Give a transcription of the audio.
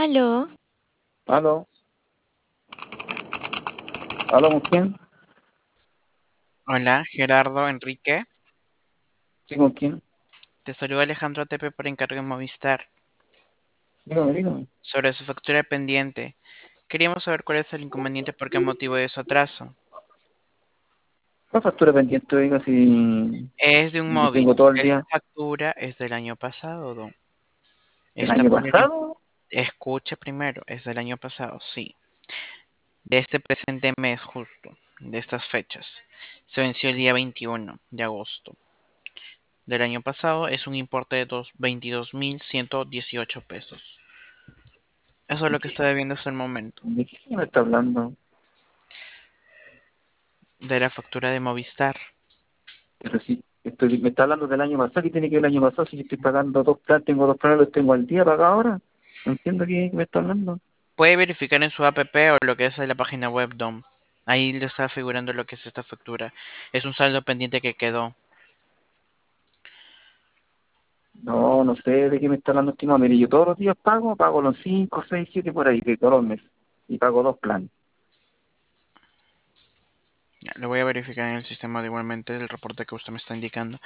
Aló, Aló, aló, ¿con quién? Hola, Gerardo Enrique. Sí, ¿con quién? Te saluda Alejandro Tepe por encargo de Movistar. Dígame, dígame. Sobre su factura pendiente, queríamos saber cuál es el inconveniente por qué motivo de su atraso. ¿Cuál factura pendiente, oiga, Es de un si tengo móvil. todo el Esta día? factura es del año pasado, don. ¿El Está año por el... pasado? Escuche primero, es del año pasado, sí. De este presente mes justo, de estas fechas. Se venció el día 21 de agosto. Del año pasado es un importe de 22.118 pesos. Eso es ¿De lo que qué, está debiendo hasta el momento. de qué me está hablando? De la factura de Movistar. Pero sí, me está hablando del año pasado. ¿Qué tiene que ver el año pasado si yo estoy pagando dos planes, tengo dos planes, los tengo al día pagado ahora? No entiendo qué me está hablando. Puede verificar en su app o lo que es en la página web DOM. Ahí le está figurando lo que es esta factura. Es un saldo pendiente que quedó. No, no sé de qué me está hablando, estimado. Mire, yo todos los días pago los 5, 6, 7 por ahí, de todos los meses. Y pago dos planes. Ya, lo voy a verificar en el sistema de igualmente el reporte que usted me está indicando.